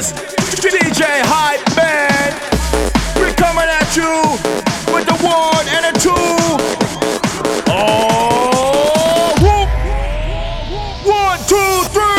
this. DJ Hype Man. We're coming at you with the 1 and a 2. Oh, whoop. 1, 2, 3.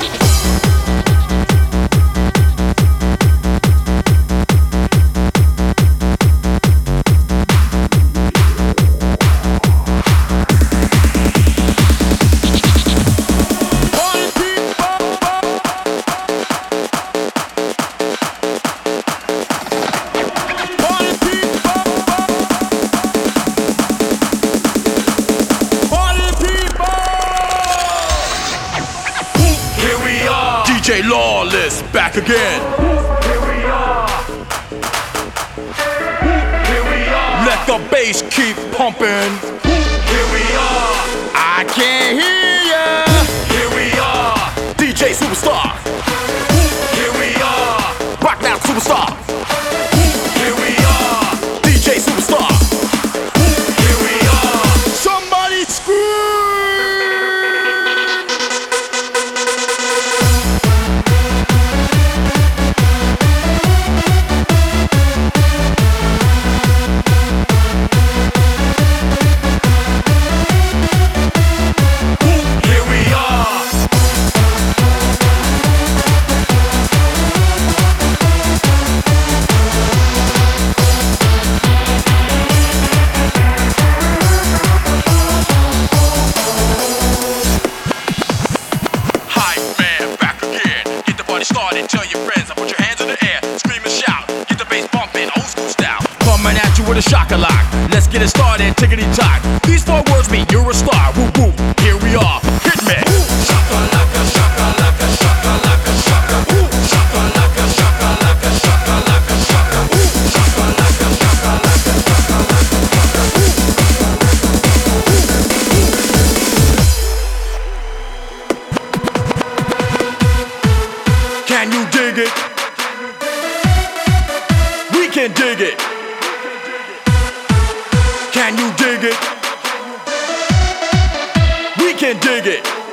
DJ Lawless back again. Here we are. Here we are. Let the bass keep pumping. Here we are. I can't hear ya. Here we are. DJ Superstar. Here we are. Rock now, Superstar. Here we are. DJ Superstar. Here we are. Somebody scream. Started, tell your friends, put your hands in the air, scream and shout, get the bass bumping, old school style. Coming at you with a shock-a-lock, let's get it started, tickety-tock. These 4 words mean you're a star, woo woo, here we are, hit me. Shaka-laka, shaka-laka, shaka-laka, shaka. Shaka-laka, shaka-laka, shaka-laka, shaka. Shaka-laka, shaka-laka, Can you dig it? We can dig it. Can you dig it? We can dig it.